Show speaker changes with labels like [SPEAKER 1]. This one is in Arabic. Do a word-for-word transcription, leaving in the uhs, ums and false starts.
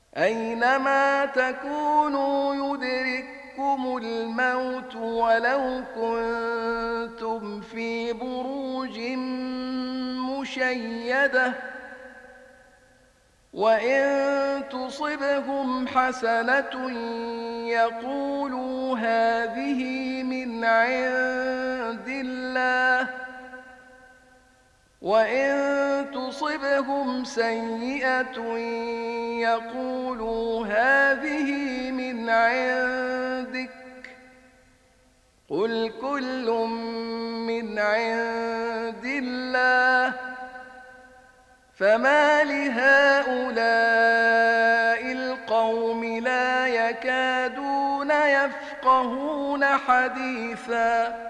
[SPEAKER 1] أينما تكونوا يدرككم الموت ولو كنتم في بروج مشيدة وإن تصبهم حسنة يقولوا هذه من عند الله وإن تصبهم سيئة يقولوا هذه من عندك قل كل من عند الله فما لهؤلاء القوم لا يكادون يفقهون حديثا